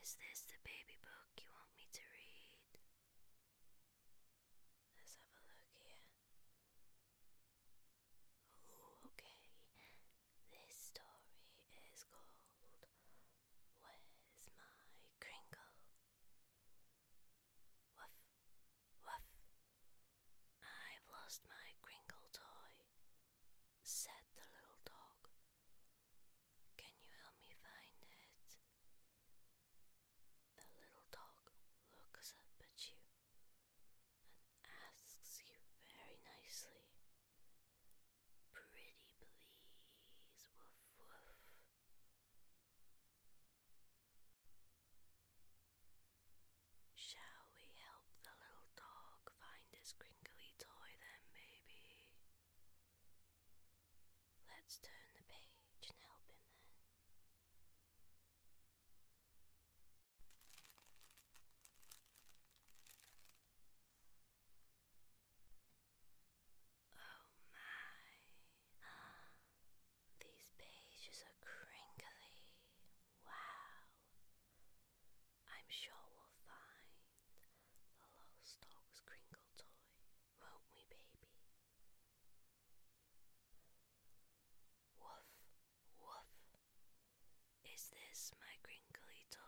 Is this the baby book you want me to read? Let's have a look here. Oh, okay. This story is called Where's My Kringle? Woof, woof. I've lost my Kringle toy, said the little dog. Can you help me find it? The little dog looks up at you and asks you very nicely, "Pretty please, woof woof." Shall we help the little dog find his crinkly toy then, maybe? Let's turn the page and help him then. Oh my, these pages are crinkly. Wow. I'm sure we'll find the lost dog's crinkle toy, won't we, baby? Woof, woof. Is this my crinkly toy?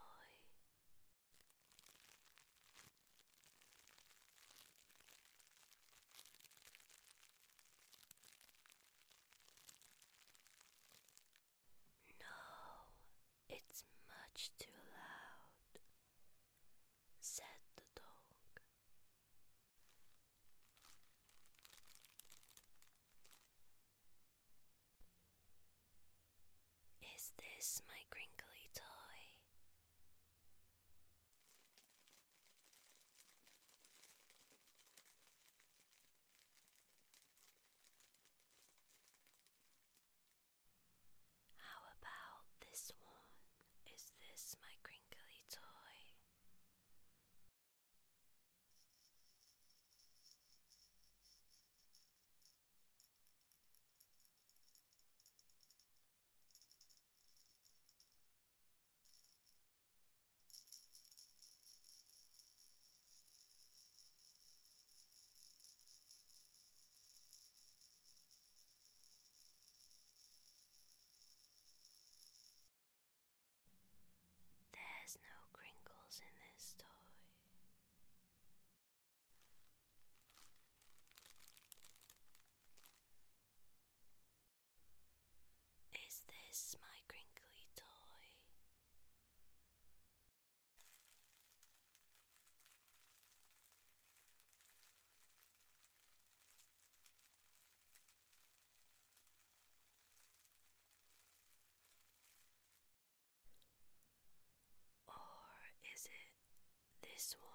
No, it's much too loud, said the dog. Is this my crinkly toy? How about this one? Is this my crinkly toy? There's no crinkles in this toy. Is this my crinkly toy? Or is it this one?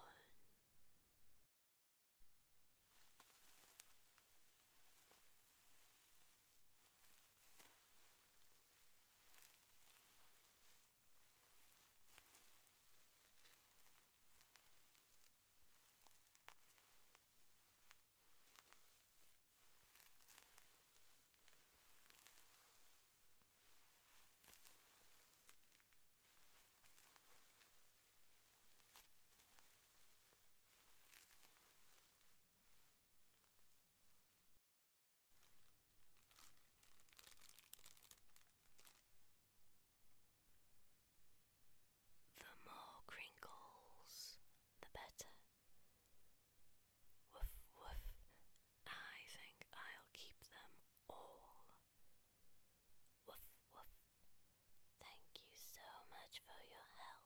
The more crinkles, the better. Woof woof, I think I'll keep them all. Woof woof, thank you so much for your help.